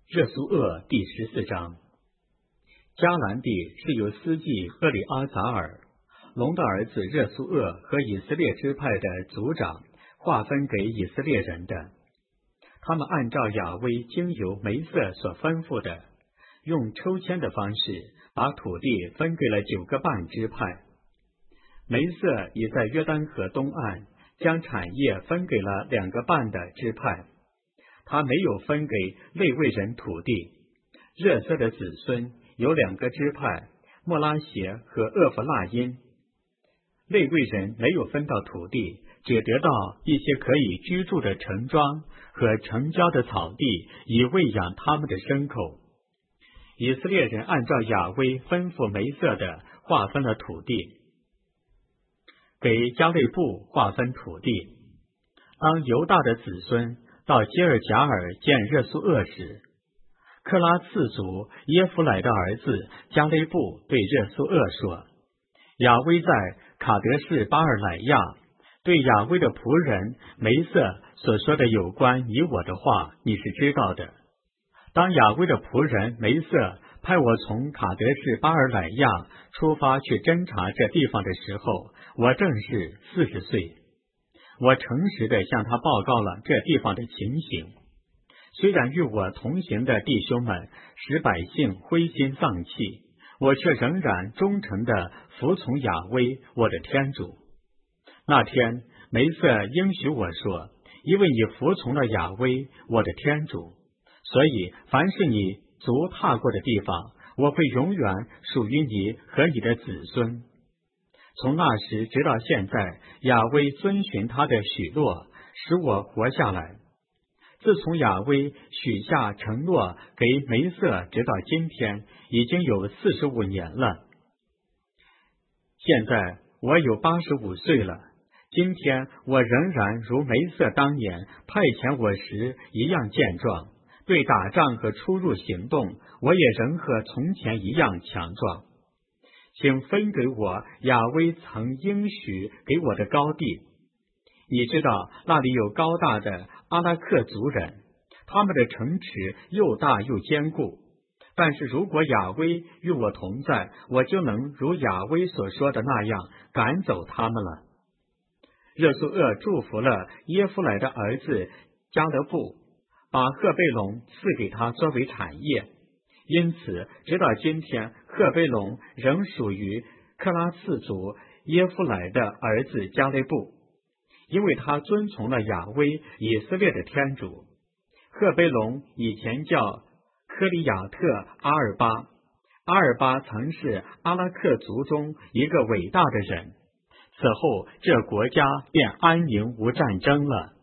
热苏厄第14章。迦南地是由司祭厄里阿撒尔、龙的儿子热苏厄和以色列支派的族长划分给以色列人的。他们按照亚威经由梅瑟所吩咐的，用抽签的方式把土地分给了9个半支派。梅瑟已在约旦河东岸将产业分给了2个半的支派，他没有分给利未人土地。热瑟的子孙有2个支派，莫拉协和厄弗拉因。利未人没有分到土地，只得到一些可以居住的城庄和城郊的草地，以喂养他们的牲口。以色列人按照亚威吩咐梅瑟的划分了土地，给加勒布划分土地。当犹大的子孙到基尔贾尔见热苏厄时，克拉次族耶弗莱的儿子加勒布对热苏厄说：亚威在卡德士巴尔莱亚对亚威的仆人梅瑟所说的有关你我的话，你是知道的。当亚威的仆人梅瑟派我从卡德士巴尔莱亚出发去侦察这地方的时候，我正是40岁。我诚实地向他报告了这地方的情形。虽然与我同行的弟兄们使百姓灰心丧气，我却仍然忠诚地服从亚威我的天主。那天梅瑟应许我说，因为你服从了亚威我的天主，所以凡是你足踏过的地方，我会永远属于你和你的子孙。从那时直到现在，亚威遵循他的许诺，使我活下来。自从亚威许下承诺给梅瑟，直到今天，已经有45年了。现在我有85岁了，今天我仍然如梅瑟当年派遣我时一样健壮，对打仗和出入行动，我也仍和从前一样强壮。请分给我亚威曾应许给我的高地。你知道那里有高大的阿拉克族人，他们的城池又大又坚固。但是如果亚威与我同在，我就能如亚威所说的那样赶走他们了。热苏厄祝福了耶夫莱的儿子加勒布，把赫贝龙赐给他作为产业。因此直到今天，赫贝龙仍属于克拉次族耶夫莱的儿子加勒布，因为他遵从了亚威以色列的天主。赫贝龙以前叫科里亚特阿尔巴，阿尔巴曾是阿拉克族中一个伟大的人。此后这国家便安宁无战争了。